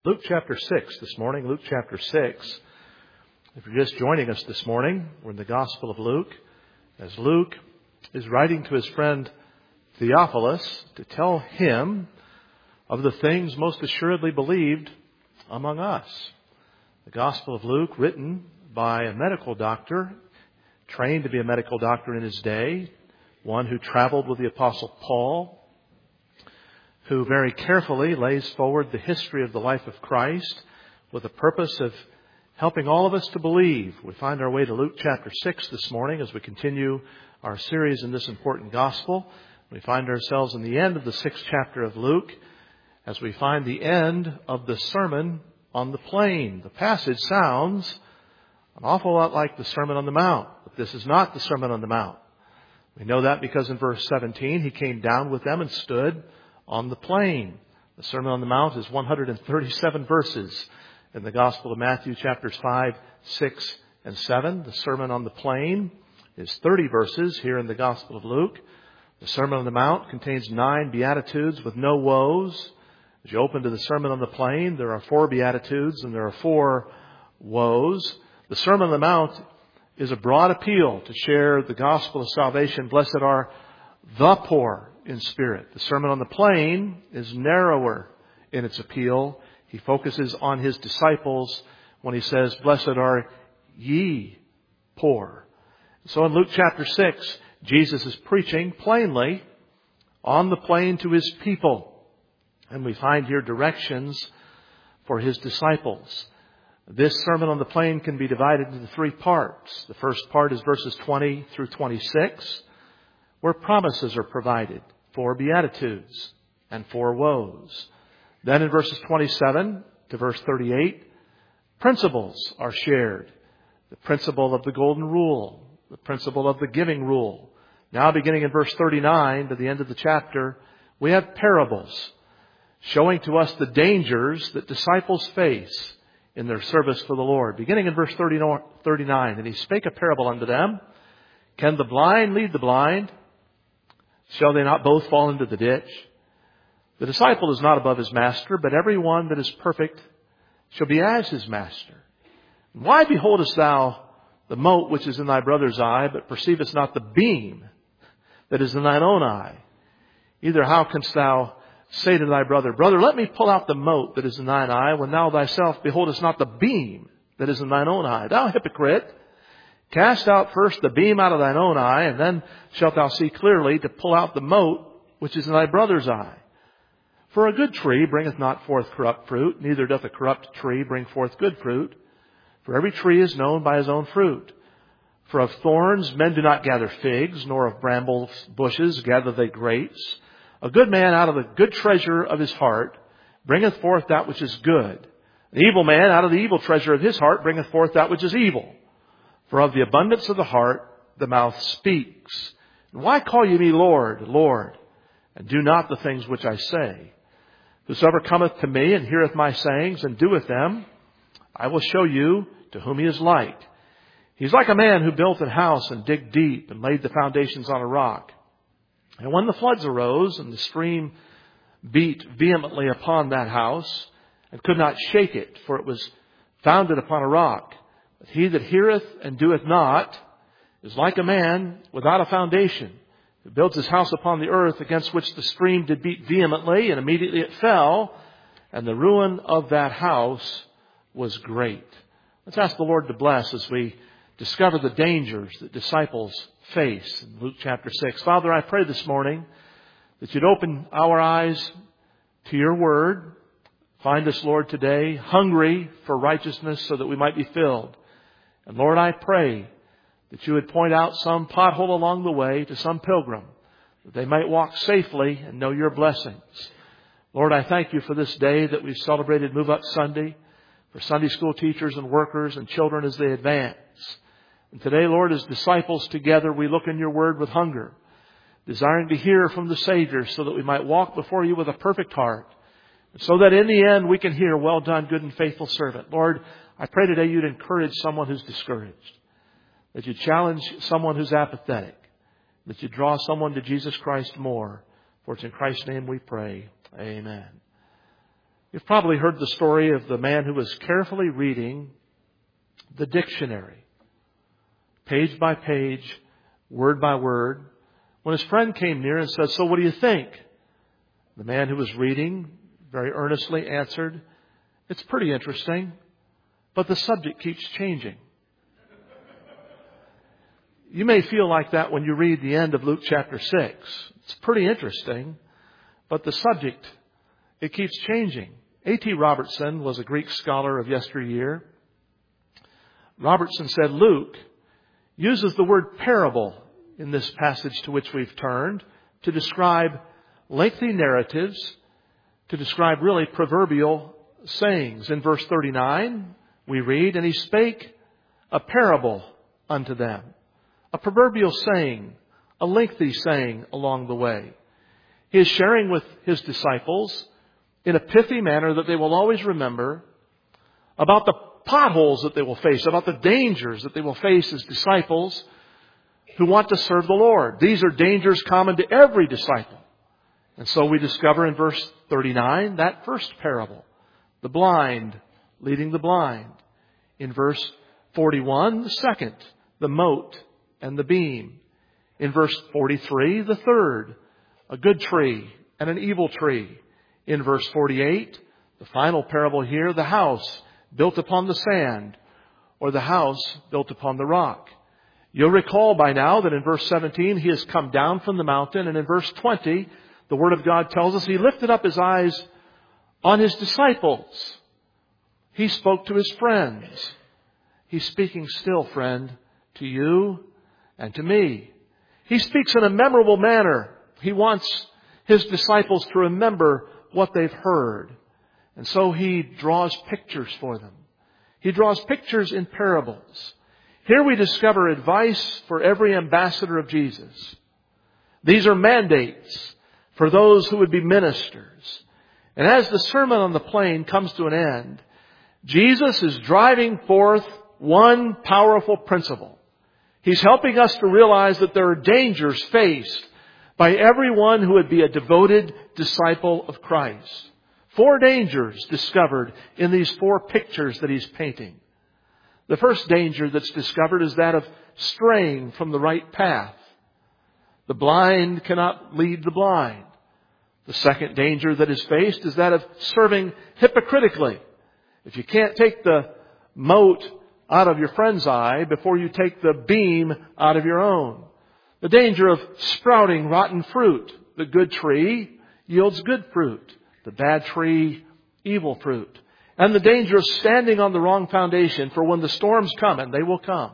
Luke chapter 6 this morning. Luke chapter 6. If you're just joining us this morning, we're in the Gospel of Luke. As Luke is writing to his friend Theophilus to tell him of the things most assuredly believed among us. The Gospel of Luke, written by a medical doctor, trained to be a medical doctor in his day, one who traveled with the Apostle Paul, who very carefully lays forward the history of the life of Christ with the purpose of helping all of us to believe. We find our way to Luke chapter 6 this morning as we continue our series in this important gospel. We find ourselves in the end of the 6th chapter of Luke as we find the end of the Sermon on the Plain. The passage sounds an awful lot like the Sermon on the Mount, but this is not the Sermon on the Mount. We know that because in verse 17, he came down with them and stood on the plain. The Sermon on the Mount is 137 verses in the Gospel of Matthew, chapters 5, 6, and 7. The Sermon on the Plain is 30 verses here in the Gospel of Luke. The Sermon on the Mount contains 9 Beatitudes with no woes. As you open to the Sermon on the Plain, there are 4 Beatitudes and there are 4 woes. The Sermon on the Mount is a broad appeal to share the gospel of salvation. Blessed are the poor in spirit. The Sermon on the Plain is narrower in its appeal. He focuses on his disciples when he says, blessed are ye poor. So in Luke chapter 6, Jesus is preaching plainly on the plain to his people. And we find here directions for his disciples. This Sermon on the Plain can be divided into 3 parts. The first part is verses 20 through 26, where promises are provided for Beatitudes and for woes. Then in verses 27 to verse 38, principles are shared. The principle of the golden rule, the principle of the giving rule. Now beginning in verse 39 to the end of the chapter, we have parables showing to us the dangers that disciples face in their service for the Lord. Beginning in verse 39, and he spake a parable unto them. Can the blind lead the blind? Shall they not both fall into the ditch? The disciple is not above his master, but every one that is perfect shall be as his master. Why beholdest thou the mote which is in thy brother's eye, but perceivest not the beam that is in thine own eye? Either how canst thou say to thy brother, brother, let me pull out the mote that is in thine eye, when thou thyself beholdest not the beam that is in thine own eye? Thou hypocrite! Cast out first the beam out of thine own eye, and then shalt thou see clearly to pull out the mote which is in thy brother's eye. For a good tree bringeth not forth corrupt fruit, neither doth a corrupt tree bring forth good fruit. For every tree is known by his own fruit. For of thorns men do not gather figs, nor of bramble bushes gather they grapes. A good man out of the good treasure of his heart bringeth forth that which is good. An evil man out of the evil treasure of his heart bringeth forth that which is evil. For of the abundance of the heart the mouth speaks. And why call ye me Lord, Lord, and do not the things which I say? Whosoever cometh to me and heareth my sayings and doeth them, I will show you to whom he is like. He is like a man who built an house and digged deep and laid the foundations on a rock. And when the floods arose and the stream beat vehemently upon that house and could not shake it, for it was founded upon a rock. But he that heareth and doeth not is like a man without a foundation, who builds his house upon the earth, against which the stream did beat vehemently, and immediately it fell, and the ruin of that house was great. Let's ask the Lord to bless as we discover the dangers that disciples face in Luke chapter 6. Father, I pray this morning that you'd open our eyes to your word. Find us, Lord, today hungry for righteousness so that we might be filled. And Lord, I pray that you would point out some pothole along the way to some pilgrim, that they might walk safely and know your blessings. Lord, I thank you for this day that we've celebrated Move Up Sunday, for Sunday school teachers and workers and children as they advance. And today, Lord, as disciples together, we look in your word with hunger, desiring to hear from the Savior so that we might walk before you with a perfect heart, so that in the end we can hear, well done, good and faithful servant. Lord, I pray today you'd encourage someone who's discouraged, that you'd challenge someone who's apathetic, that you'd draw someone to Jesus Christ more. For it's in Christ's name we pray. Amen. You've probably heard the story of the man who was carefully reading the dictionary, page by page, word by word, when his friend came near and said, "So what do you think?" The man who was reading very earnestly answered, "It's pretty interesting, but the subject keeps changing." You may feel like that when you read the end of Luke chapter 6. It's pretty interesting, but the subject, it keeps changing. A.T. Robertson was a Greek scholar of yesteryear. Robertson said Luke uses the word parable in this passage to which we've turned to describe lengthy narratives, to describe really proverbial sayings. In verse 39, we read, "And he spake a parable unto them." A proverbial saying, a lengthy saying along the way. He is sharing with his disciples in a pithy manner that they will always remember about the potholes that they will face, about the dangers that they will face as disciples who want to serve the Lord. These are dangers common to every disciple. And so we discover in verse 39 that first parable, the blind leading the blind. In verse 41, the second, the mote and the beam. In verse 43, the third, a good tree and an evil tree. In verse 48, the final parable here, the house built upon the sand or the house built upon the rock. You'll recall by now that in verse 17, he has come down from the mountain. And in verse 20, the Word of God tells us he lifted up his eyes on his disciples. He spoke to his friends. He's speaking still, friend, to you and to me. He speaks in a memorable manner. He wants his disciples to remember what they've heard. And so he draws pictures for them. He draws pictures in parables. Here we discover advice for every ambassador of Jesus. These are mandates for those who would be ministers. And as the Sermon on the Plain comes to an end, Jesus is driving forth one powerful principle. He's helping us to realize that there are dangers faced by everyone who would be a devoted disciple of Christ. 4 dangers discovered in these 4 pictures that he's painting. The first danger that's discovered is that of straying from the right path. The blind cannot lead the blind. The second danger that is faced is that of serving hypocritically. If you can't take the mote out of your friend's eye before you take the beam out of your own. The danger of sprouting rotten fruit. The good tree yields good fruit. The bad tree, evil fruit. And the danger of standing on the wrong foundation, for when the storms come, and they will come,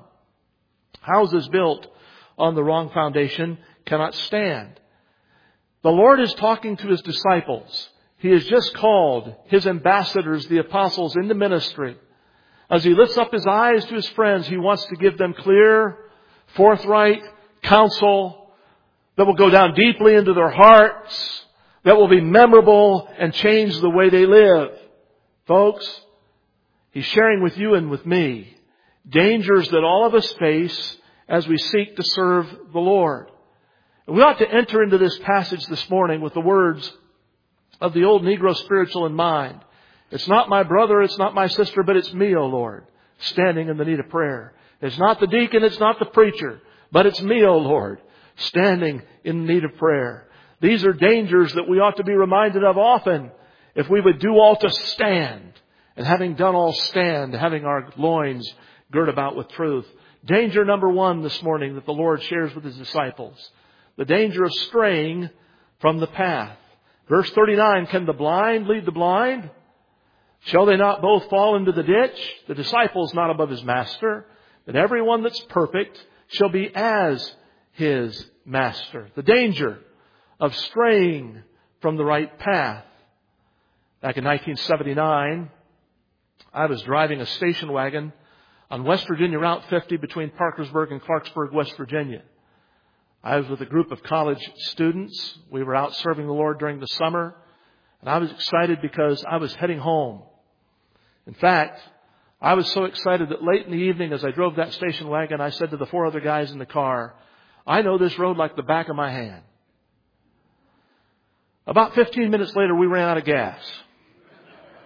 houses built on the wrong foundation cannot stand. The Lord is talking to his disciples. He has just called his ambassadors, the apostles, into ministry. As he lifts up his eyes to his friends, he wants to give them clear, forthright counsel that will go down deeply into their hearts, that will be memorable and change the way they live. Folks, he's sharing with you and with me dangers that all of us face as we seek to serve the Lord. And we ought to enter into this passage this morning with the words of the old Negro spiritual in mind. It's not my brother, it's not my sister, but it's me, O Lord, standing in the need of prayer. It's not the deacon, it's not the preacher, but it's me, O Lord, standing in need of prayer. These are dangers that we ought to be reminded of often if we would do all to stand. And having done all stand, having our loins girt about with truth. Danger number 1 this morning that the Lord shares with his disciples. The danger of straying from the path. Verse 39, can the blind lead the blind? Shall they not both fall into the ditch? The disciple is not above his master, but everyone that's perfect shall be as his master. The danger of straying from the right path. Back in 1979, I was driving a station wagon on West Virginia Route 50 between Parkersburg and Clarksburg, West Virginia. I was with a group of college students. We were out serving the Lord during the summer. And I was excited because I was heading home. In fact, I was so excited that late in the evening as I drove that station wagon, I said to the 4 other guys in the car, I know this road like the back of my hand. About 15 minutes later, we ran out of gas.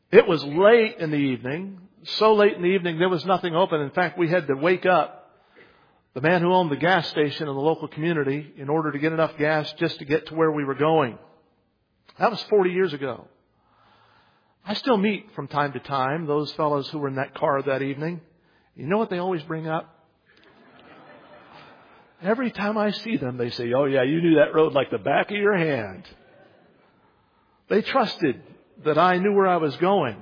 It was late in the evening, so late in the evening there was nothing open. In fact, we had to wake up the man who owned the gas station in the local community in order to get enough gas just to get to where we were going. That was 40 years ago. I still meet from time to time those fellows who were in that car that evening. You know what they always bring up? Every time I see them, they say, "Oh yeah, you knew that road like the back of your hand." They trusted that I knew where I was going.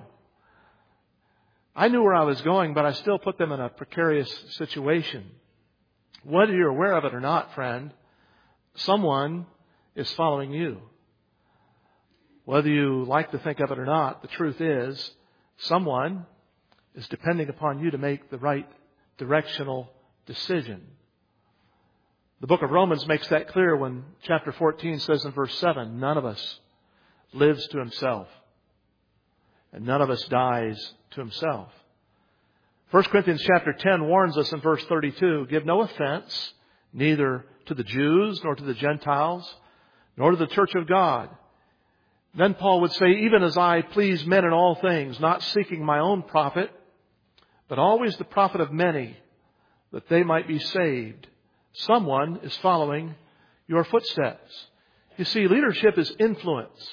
I knew where I was going, but I still put them in a precarious situation. Whether you're aware of it or not, friend, someone is following you. Whether you like to think of it or not, the truth is, someone is depending upon you to make the right directional decision. The book of Romans makes that clear when chapter 14 says in verse 7, none of us lives to himself, and none of us dies to himself. 1 Corinthians chapter 10 warns us in verse 32, give no offense, neither to the Jews, nor to the Gentiles, nor to the church of God. Then Paul would say, even as I please men in all things, not seeking my own profit, but always the profit of many, that they might be saved. Someone is following your footsteps. You see, leadership is influence.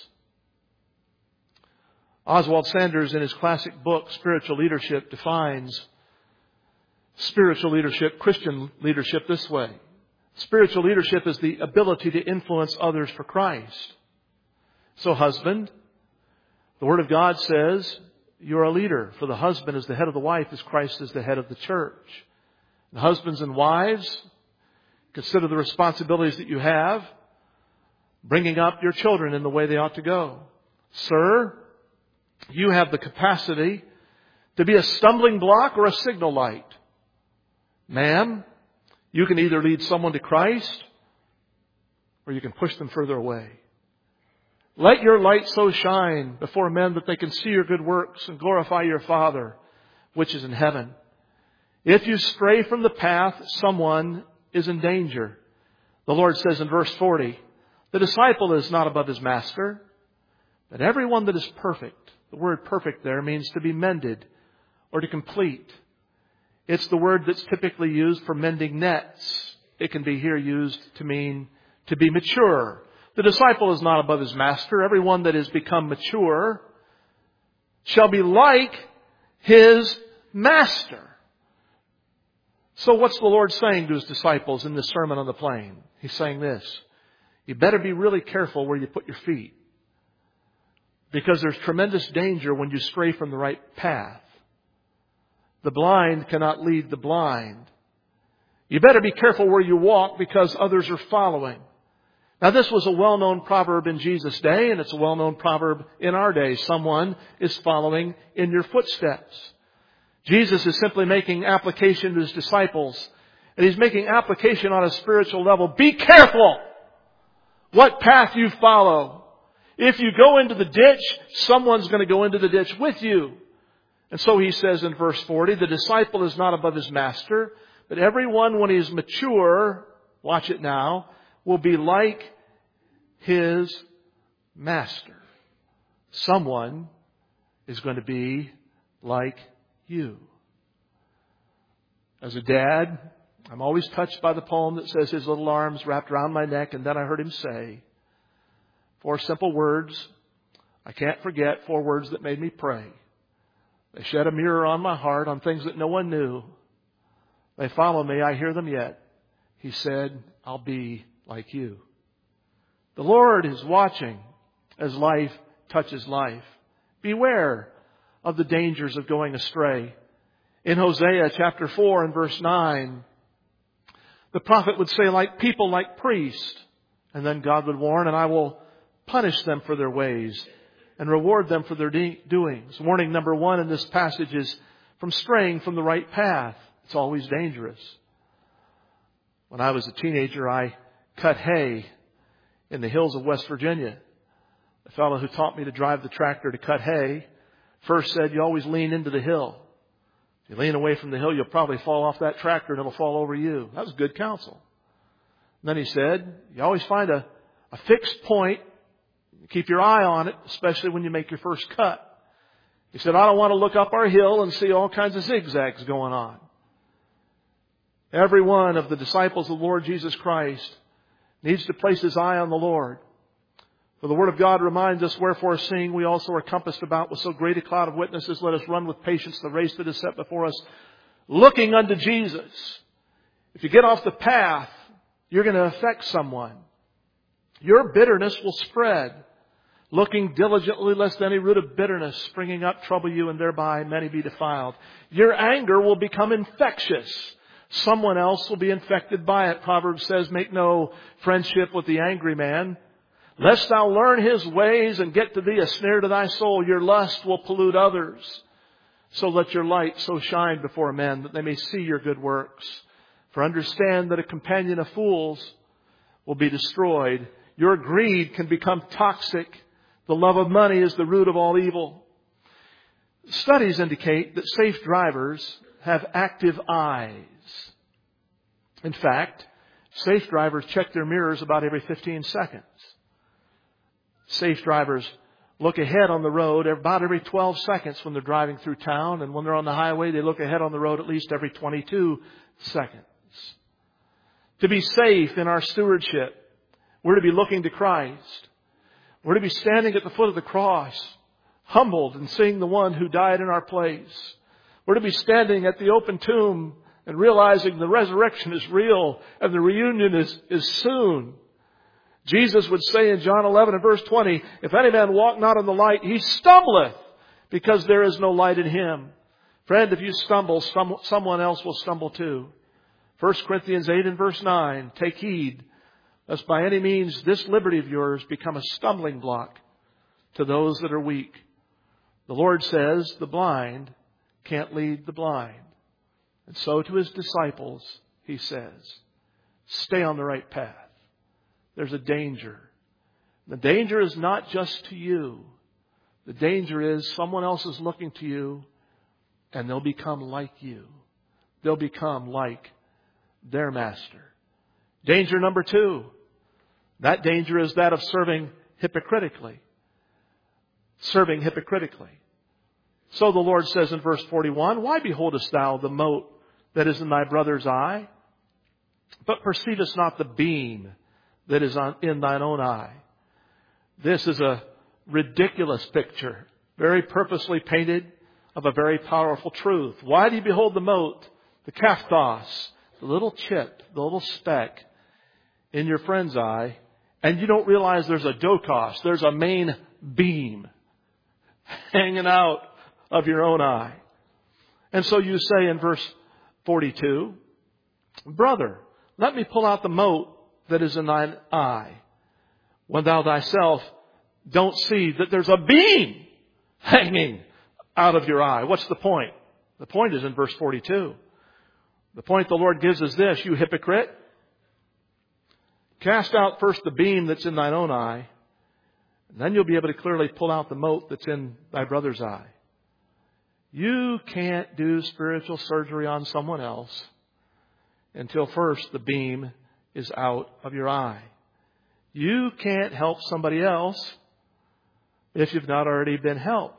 Oswald Sanders, in his classic book, Spiritual Leadership, defines spiritual leadership, Christian leadership, this way. Spiritual leadership is the ability to influence others for Christ. So husband, the Word of God says you're a leader, for the husband is the head of the wife as Christ is the head of the church. And husbands and wives, consider the responsibilities that you have, bringing up your children in the way they ought to go. Sir, you have the capacity to be a stumbling block or a signal light. Ma'am, you can either lead someone to Christ or you can push them further away. Let your light so shine before men that they can see your good works and glorify your Father, which is in heaven. If you stray from the path, someone is in danger. The Lord says in verse 40, the disciple is not above his master, but everyone that is perfect. The word perfect there means to be mended or to complete. It's the word that's typically used for mending nets. It can be here used to mean to be mature. The disciple is not above his master. Everyone that has become mature shall be like his master. So what's the Lord saying to his disciples in this Sermon on the Plain? He's saying this: you better be really careful where you put your feet, because there's tremendous danger when you stray from the right path. The blind cannot lead the blind. You better be careful where you walk, because others are following. Now, this was a well-known proverb in Jesus' day, and it's a well-known proverb in our day. Someone is following in your footsteps. Jesus is simply making application to his disciples, and he's making application on a spiritual level. Be careful what path you follow. If you go into the ditch, someone's going to go into the ditch with you. And so he says in verse 40, the disciple is not above his master, but everyone when he's mature, watch it now, will be like his master. Someone is going to be like you. As a dad, I'm always touched by the poem that says his little arms wrapped around my neck, and then I heard him say 4 simple words I can't forget, 4 words that made me pray. They shed a mirror on my heart on things that no one knew. They follow me, I hear them yet. He said, I'll be like you. The Lord is watching as life touches life. Beware of the dangers of going astray. In Hosea chapter 4 and verse 9, the prophet would say, like people, like priests. And then God would warn, and I will punish them for their ways and reward them for their doings. Warning number 1 in this passage is from straying from the right path. It's always dangerous. When I was a teenager, I cut hay in the hills of West Virginia. The fellow who taught me to drive the tractor to cut hay first said, you always lean into the hill. If you lean away from the hill, you'll probably fall off that tractor and it'll fall over you. That was good counsel. And then he said, you always find a fixed point. Keep your eye on it, especially when you make your first cut. He said, I don't want to look up our hill and see all kinds of zigzags going on. Every one of the disciples of the Lord Jesus Christ needs to place his eye on the Lord. For the Word of God reminds us, wherefore seeing we also are compassed about with so great a cloud of witnesses, let us run with patience the race that is set before us, looking unto Jesus. If you get off the path, you're going to affect someone. Your bitterness will spread. Looking diligently lest any root of bitterness springing up trouble you, and thereby many be defiled. Your anger will become infectious. Someone else will be infected by it. Proverbs says, make no friendship with the angry man, lest thou learn his ways and get to thee a snare to thy soul. Your lust will pollute others. So let your light so shine before men that they may see your good works. For understand that a companion of fools will be destroyed. Your greed can become toxic. The love of money is the root of all evil. Studies indicate that safe drivers have active eyes. In fact, safe drivers check their mirrors about every 15 seconds. Safe drivers look ahead on the road about every 12 seconds when they're driving through town. And when they're on the highway, they look ahead on the road at least every 22 seconds. To be safe in our stewardship, we're to be looking to Christ. We're to be standing at the foot of the cross, humbled and seeing the one who died in our place. We're to be standing at the open tomb and realizing the resurrection is real and the reunion is soon. Jesus would say in John 11 and verse 20, if any man walk not in the light, he stumbleth, because there is no light in him. Friend, if you stumble, someone else will stumble too. 1 Corinthians 8 and verse 9, take heed, lest by any means this liberty of yours become a stumbling block to those that are weak. The Lord says the blind can't lead the blind. And so to His disciples, He says, stay on the right path. There's a danger. The danger is not just to you. The danger is someone else is looking to you and they'll become like you. They'll become like their master. Danger number 2. That danger is that of serving hypocritically. Serving hypocritically. So the Lord says in verse 41, why beholdest thou the mote that is in thy brother's eye, but perceivest not the beam that is in thine own eye? This is a ridiculous picture, very purposely painted, of a very powerful truth. Why do you behold the mote, the kaphtos, the little chip, the little speck in your friend's eye, and you don't realize there's a dokos, there's a main beam hanging out of your own eye? And so you say in verse 42, brother, let me pull out the mote that is in thine eye, when thou thyself don't see that there's a beam hanging out of your eye. What's the point? The point is in verse 42. The point the Lord gives is this, you hypocrite. Cast out first the beam that's in thine own eye, and then you'll be able to clearly pull out the mote that's in thy brother's eye. You can't do spiritual surgery on someone else until first the beam is out of your eye. You can't help somebody else if you've not already been helped.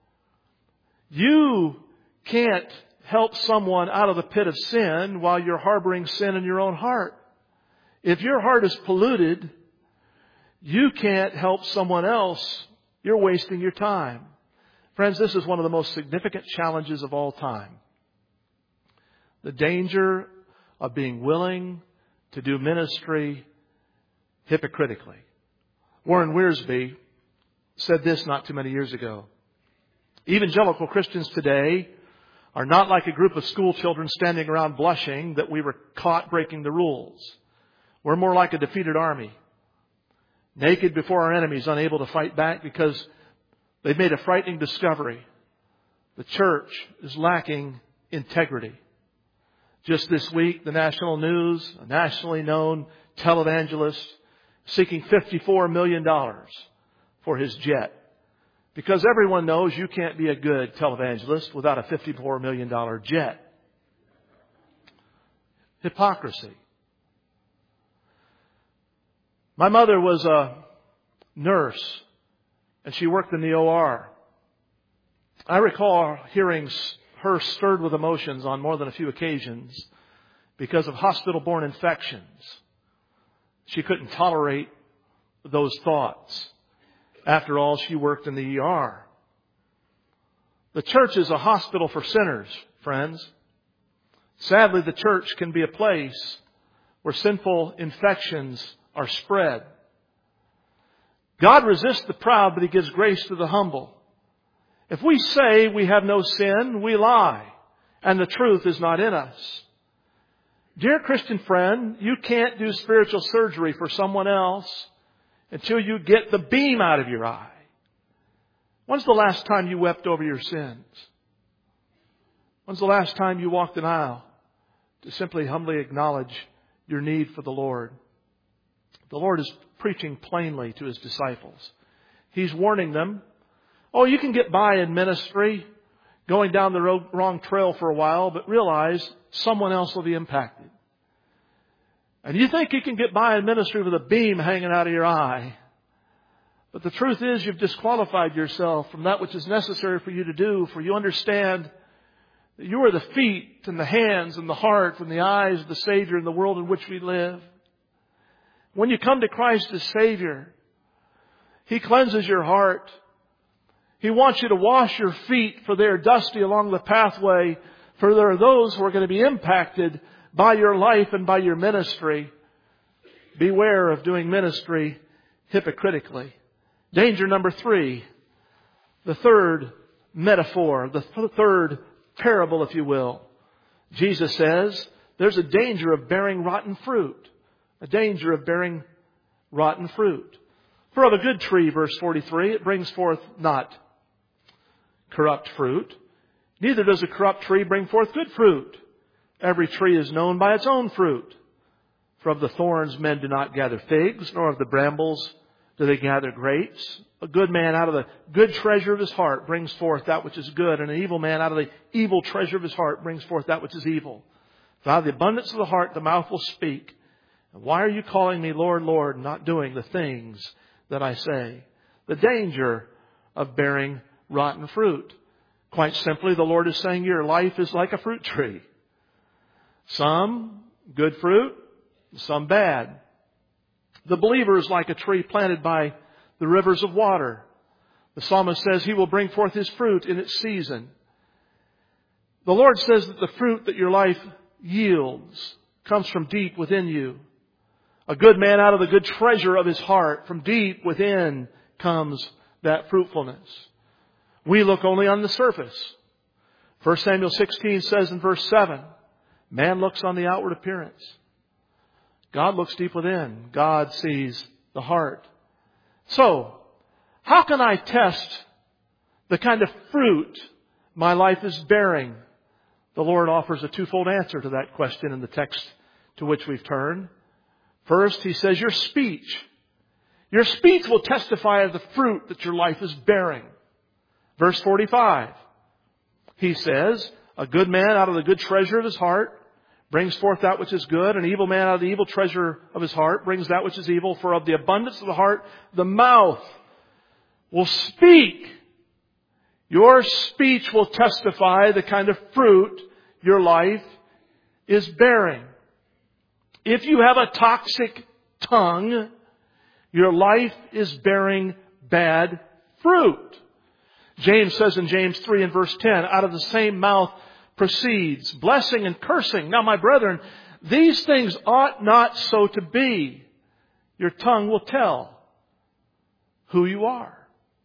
You can't help someone out of the pit of sin while you're harboring sin in your own heart. If your heart is polluted, you can't help someone else. You're wasting your time. Friends, this is one of the most significant challenges of all time. The danger of being willing to do ministry hypocritically. Warren Wiersbe said this not too many years ago. Evangelical Christians today are not like a group of school children standing around blushing that we were caught breaking the rules. We're more like a defeated army, naked before our enemies, unable to fight back because they've made a frightening discovery. The church is lacking integrity. Just this week, the national news, a nationally known televangelist seeking $54 million for his jet. Because everyone knows you can't be a good televangelist without a $54 million jet. Hypocrisy. My mother was a nurse, and she worked in the OR. I recall hearing her stirred with emotions on more than a few occasions because of hospital-borne infections. She couldn't tolerate those thoughts. After all, she worked in the ER. The church is a hospital for sinners, friends. Sadly, the church can be a place where sinful infections are spread. God resists the proud, but He gives grace to the humble. If we say we have no sin, we lie, and the truth is not in us. Dear Christian friend, you can't do spiritual surgery for someone else until you get the beam out of your eye. When's the last time you wept over your sins? When's the last time you walked an aisle to simply humbly acknowledge your need for the Lord? The Lord is preaching plainly to His disciples. He's warning them, oh, you can get by in ministry, going down the wrong trail for a while, but realize someone else will be impacted. And you think you can get by in ministry with a beam hanging out of your eye. But the truth is you've disqualified yourself from that which is necessary for you to do, for you understand that you are the feet and the hands and the heart and the eyes of the Savior in the world in which we live. When you come to Christ as Savior, He cleanses your heart. He wants you to wash your feet, for they are dusty along the pathway, for there are those who are going to be impacted by your life and by your ministry. Beware of doing ministry hypocritically. Danger number 3, the third metaphor, the third parable, if you will. Jesus says there's a danger of bearing rotten fruit. A danger of bearing rotten fruit. For of a good tree, verse 43, it brings forth not corrupt fruit. Neither does a corrupt tree bring forth good fruit. Every tree is known by its own fruit. For of the thorns men do not gather figs, nor of the brambles do they gather grapes. A good man out of the good treasure of his heart brings forth that which is good, and an evil man out of the evil treasure of his heart brings forth that which is evil. For out of the abundance of the heart the mouth will speak. And why are you calling me Lord, Lord, not doing the things that I say? The danger of bearing rotten fruit. Quite simply, the Lord is saying your life is like a fruit tree. Some good fruit, some bad. The believer is like a tree planted by the rivers of water. The psalmist says He will bring forth His fruit in its season. The Lord says that the fruit that your life yields comes from deep within you. A good man out of the good treasure of his heart, from deep within comes that fruitfulness. We look only on the surface. 1 Samuel 16 says in verse 7, man looks on the outward appearance. God looks deep within. God sees the heart. So, how can I test the kind of fruit my life is bearing? The Lord offers a twofold answer to that question in the text to which we've turned. First, He says your speech. Your speech will testify of the fruit that your life is bearing. Verse 45. He says, a good man out of the good treasure of his heart brings forth that which is good. An evil man out of the evil treasure of his heart brings that which is evil. For of the abundance of the heart, the mouth will speak. Your speech will testify the kind of fruit your life is bearing. If you have a toxic tongue, your life is bearing bad fruit. James says in James 3 and verse 10, out of the same mouth proceeds blessing and cursing. Now, my brethren, these things ought not so to be. Your tongue will tell who you are.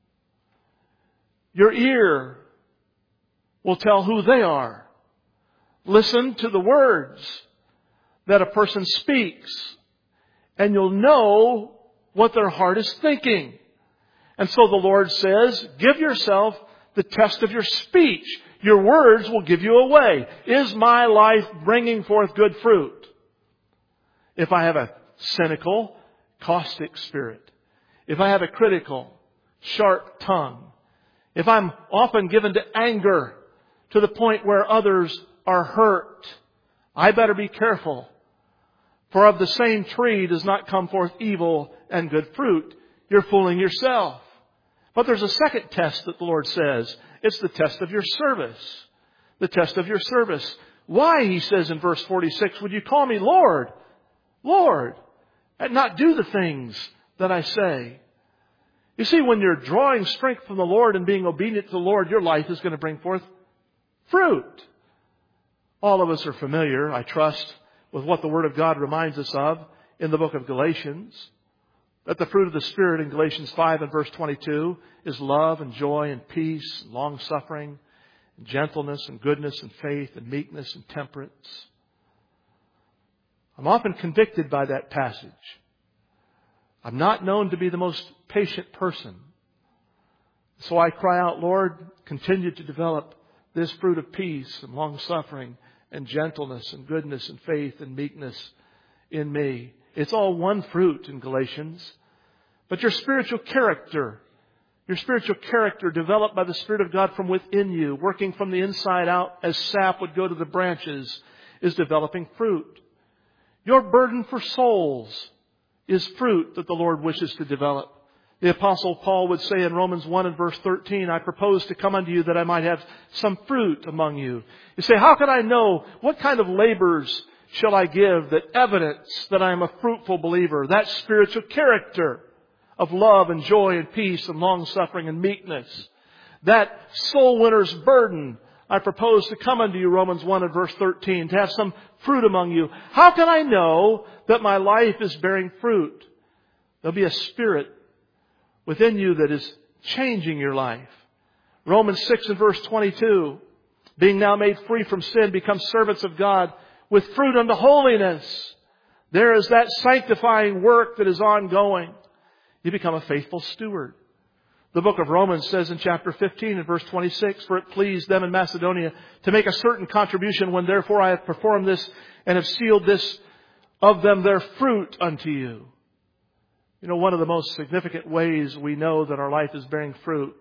Your ear will tell who they are. Listen to the words that a person speaks, and you'll know what their heart is thinking. And so the Lord says, give yourself the test of your speech. Your words will give you away. Is my life bringing forth good fruit? If I have a cynical, caustic spirit, if I have a critical, sharp tongue, if I'm often given to anger to the point where others are hurt, I better be careful. For of the same tree does not come forth evil and good fruit. You're fooling yourself. But there's a second test that the Lord says. It's the test of your service. The test of your service. Why, he says in verse 46, would you call me Lord, Lord, and not do the things that I say? You see, when you're drawing strength from the Lord and being obedient to the Lord, your life is going to bring forth fruit. All of us are familiar, I trust, with what the Word of God reminds us of in the book of Galatians. That the fruit of the Spirit in Galatians 5 and verse 22 is love and joy and peace, and long-suffering, and gentleness and goodness and faith and meekness and temperance. I'm often convicted by that passage. I'm not known to be the most patient person. So I cry out, Lord, continue to develop this fruit of peace and long-suffering and gentleness and goodness and faith and meekness in me. It's all one fruit in Galatians. But your spiritual character developed by the Spirit of God from within you, working from the inside out as sap would go to the branches, is developing fruit. Your burden for souls is fruit that the Lord wishes to develop. The Apostle Paul would say in Romans 1 and verse 13, I propose to come unto you that I might have some fruit among you. You say, how can I know? What kind of labors shall I give that evidence that I am a fruitful believer? That spiritual character of love and joy and peace and long-suffering and meekness. That soul winner's burden. I propose to come unto you, Romans 1 and verse 13, to have some fruit among you. How can I know that my life is bearing fruit? There'll be a spirit within you that is changing your life. Romans 6 and verse 22, being now made free from sin, become servants of God with fruit unto holiness. There is that sanctifying work that is ongoing. You become a faithful steward. The book of Romans says in chapter 15 and verse 26, for it pleased them in Macedonia to make a certain contribution, when therefore I have performed this and have sealed this of them their fruit unto you. You know, one of the most significant ways we know that our life is bearing fruit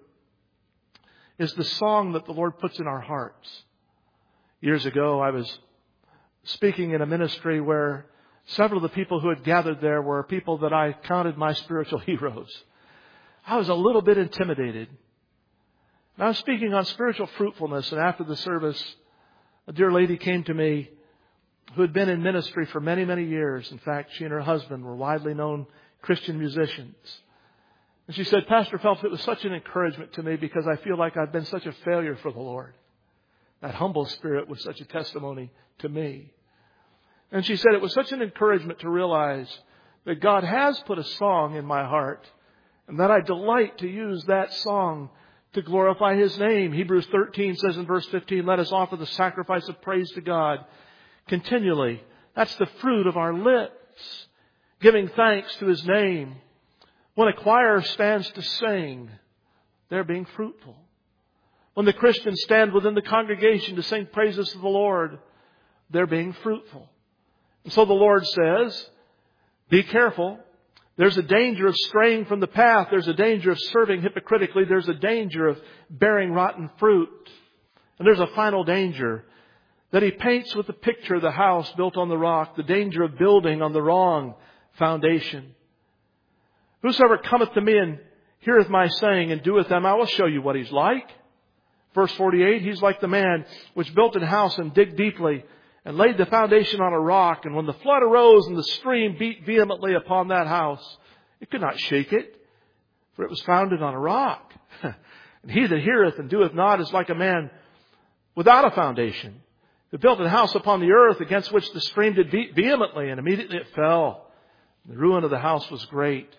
is the song that the Lord puts in our hearts. Years ago, I was speaking in a ministry where several of the people who had gathered there were people that I counted my spiritual heroes. I was a little bit intimidated. And I was speaking on spiritual fruitfulness, and after the service, a dear lady came to me who had been in ministry for many, many years. In fact, she and her husband were widely known Christian musicians. And she said, Pastor Phelps, it was such an encouragement to me because I feel like I've been such a failure for the Lord. That humble spirit was such a testimony to me. And she said it was such an encouragement to realize that God has put a song in my heart and that I delight to use that song to glorify His name. Hebrews 13 says in verse 15, let us offer the sacrifice of praise to God continually. That's the fruit of our lips, giving thanks to His name. When a choir stands to sing, they're being fruitful. When the Christians stand within the congregation to sing praises to the Lord, they're being fruitful. And so the Lord says, be careful. There's a danger of straying from the path. There's a danger of serving hypocritically. There's a danger of bearing rotten fruit. And there's a final danger that He paints with the picture of the house built on the rock, the danger of building on the wrong foundation. Whosoever cometh to me and heareth my saying and doeth them, I will show you what he's like. Verse 48, he's like the man which built a house and digged deeply and laid the foundation on a rock. And when the flood arose and the stream beat vehemently upon that house, it could not shake it, for it was founded on a rock. And he that heareth and doeth not is like a man without a foundation, who built a house upon the earth, against which the stream did beat vehemently, and immediately it fell. The ruin of the house was great.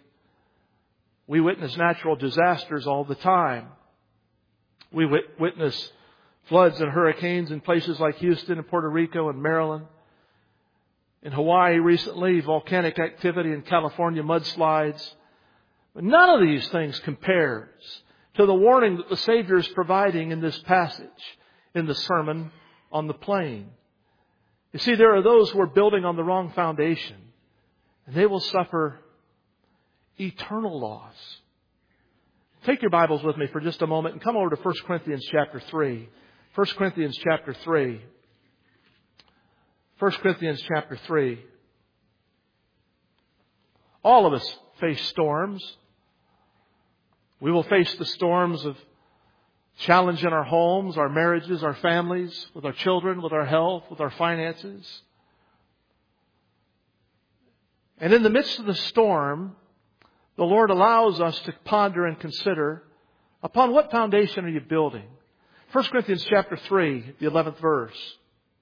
We witness natural disasters all the time. We witness floods and hurricanes in places like Houston and Puerto Rico and Maryland. In Hawaii recently, volcanic activity. In California, mudslides. But none of these things compares to the warning that the Savior is providing in this passage, in the Sermon on the Plain. You see, there are those who are building on the wrong foundation, and they will suffer eternal loss. Take your Bibles with me for just a moment and come over to 1 Corinthians chapter 3. 1 Corinthians chapter 3. 1 Corinthians chapter 3. All of us face storms. We will face the storms of challenge in our homes, our marriages, our families, with our children, with our health, with our finances. And in the midst of the storm, the Lord allows us to ponder and consider, upon what foundation are you building? 1 Corinthians chapter 3, the 11th verse.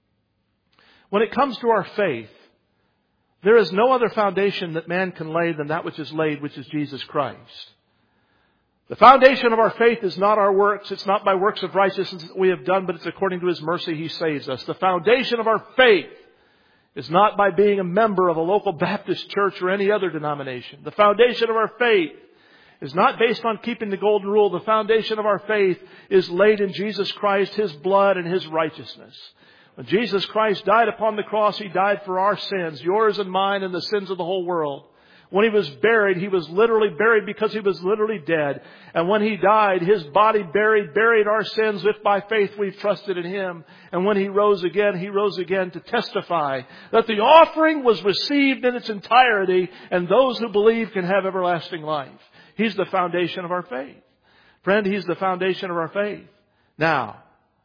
When it comes to our faith, there is no other foundation that man can lay than that which is laid, which is Jesus Christ. The foundation of our faith is not our works. It's not by works of righteousness that we have done, but it's according to His mercy He saves us. The foundation of our faith is not by being a member of a local Baptist church or any other denomination. The foundation of our faith is not based on keeping the golden rule. The foundation of our faith is laid in Jesus Christ, His blood, and His righteousness. When Jesus Christ died upon the cross, He died for our sins, yours and mine, and the sins of the whole world. When He was buried, He was literally buried because He was literally dead. And when He died, His body buried our sins if by faith we've trusted in Him. And when He rose again to testify that the offering was received in its entirety, and those who believe can have everlasting life. He's the foundation of our faith. Friend, He's the foundation of our faith. Now,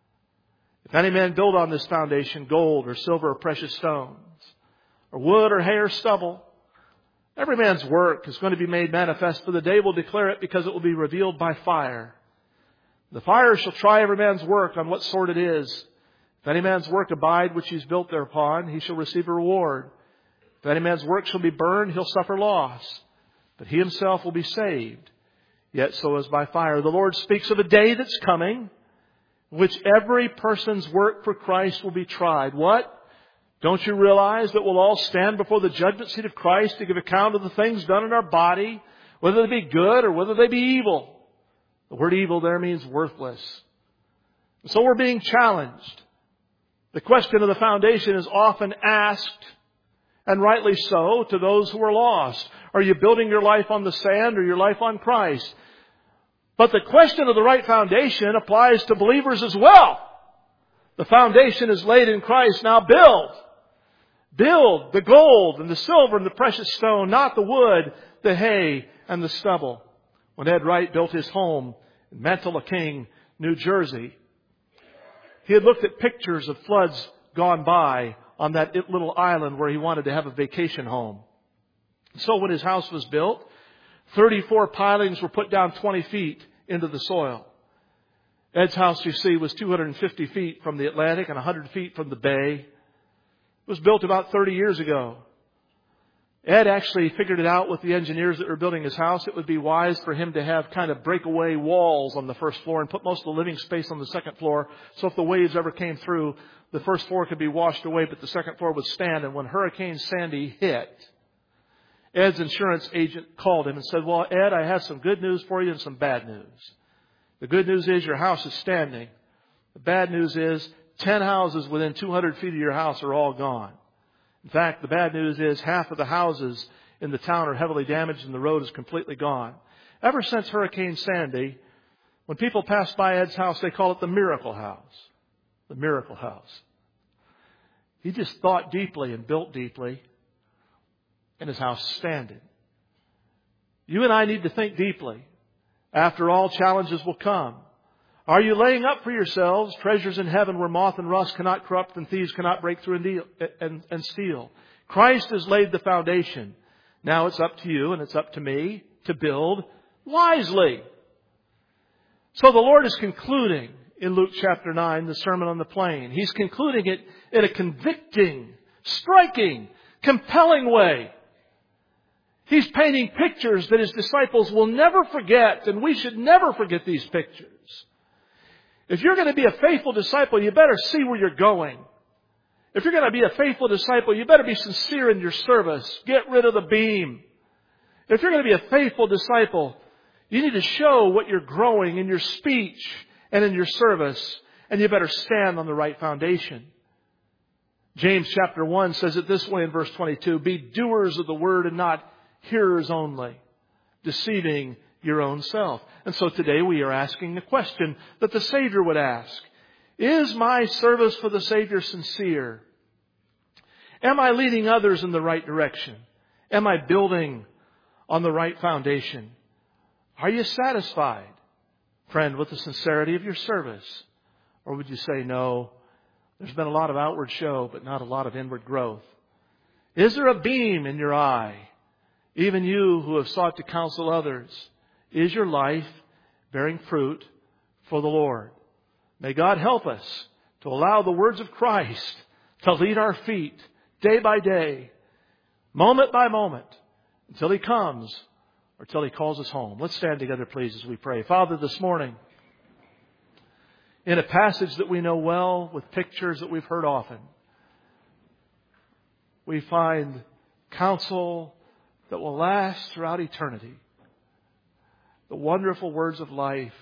if any man build on this foundation gold or silver or precious stones, or wood or hay or stubble, every man's work is going to be made manifest, for the day will declare it, because it will be revealed by fire. The fire shall try every man's work on what sort it is. If any man's work abide which he's built thereupon, he shall receive a reward. If any man's work shall be burned, he'll suffer loss, but he himself will be saved, yet so as by fire. The Lord speaks of a day that's coming, in which every person's work for Christ will be tried. What? Don't you realize that we'll all stand before the judgment seat of Christ to give account of the things done in our body, whether they be good or whether they be evil? The word evil there means worthless. So we're being challenged. The question of the foundation is often asked, and rightly so, to those who are lost. Are you building your life on the sand or your life on Christ? But the question of the right foundation applies to believers as well. The foundation is laid in Christ. Now build. Build the gold and the silver and the precious stone, not the wood, the hay, and the stubble. When Ed Wright built his home in Mantua-la-King, New Jersey, he had looked at pictures of floods gone by on that little island where he wanted to have a vacation home. So when his house was built, 34 pilings were put down 20 feet into the soil. Ed's house, you see, was 250 feet from the Atlantic and 100 feet from the bay. It was built about 30 years ago. Ed actually figured it out with the engineers that were building his house. It would be wise for him to have kind of breakaway walls on the first floor and put most of the living space on the second floor. So if the waves ever came through, the first floor could be washed away, but the second floor would stand. And when Hurricane Sandy hit, Ed's insurance agent called him and said, "Well, Ed, I have some good news for you and some bad news. The good news is your house is standing. The bad news is 10 houses within 200 feet of your house are all gone. In fact, the bad news is half of the houses in the town are heavily damaged and the road is completely gone." Ever since Hurricane Sandy, when people pass by Ed's house, they call it the Miracle House. The Miracle House. He just thought deeply and built deeply, and his house is standing. You and I need to think deeply. After all, challenges will come. Are you laying up for yourselves treasures in heaven where moth and rust cannot corrupt and thieves cannot break through and steal? Christ has laid the foundation. Now it's up to you and it's up to me to build wisely. So the Lord is concluding in Luke chapter 9 the Sermon on the Plain. He's concluding it in a convicting, striking, compelling way. He's painting pictures that His disciples will never forget, and we should never forget these pictures. If you're going to be a faithful disciple, you better see where you're going. If you're going to be a faithful disciple, you better be sincere in your service. Get rid of the beam. If you're going to be a faithful disciple, you need to show what you're growing in your speech and in your service, and you better stand on the right foundation. James chapter 1 says it this way in verse 22, "Be doers of the word and not hearers only, deceiving your own self." And so today we are asking the question that the Savior would ask. Is my service for the Savior sincere? Am I leading others in the right direction? Am I building on the right foundation? Are you satisfied, friend, with the sincerity of your service? Or would you say, no, there's been a lot of outward show, but not a lot of inward growth? Is there a beam in your eye? Even you who have sought to counsel others, is your life bearing fruit for the Lord? May God help us to allow the words of Christ to lead our feet day by day, moment by moment, until He comes or till He calls us home. Let's stand together, please, as we pray. Father, this morning, in a passage that we know well, with pictures that we've heard often, we find counsel that will last throughout eternity. The wonderful words of life.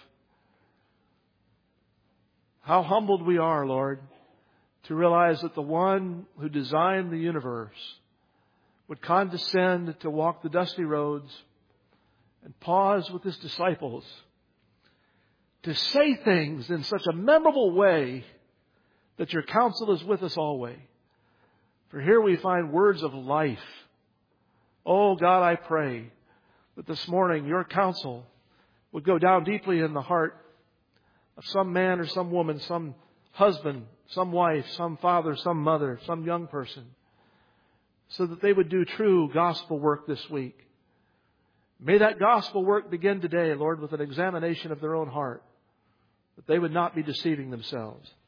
How humbled we are, Lord, to realize that the one who designed the universe would condescend to walk the dusty roads and pause with His disciples to say things in such a memorable way that your counsel is with us always. For here we find words of life. Oh God, I pray that this morning your counsel would go down deeply in the heart of some man or some woman, some husband, some wife, some father, some mother, some young person, so that they would do true gospel work this week. May that gospel work begin today, Lord, with an examination of their own heart, that they would not be deceiving themselves.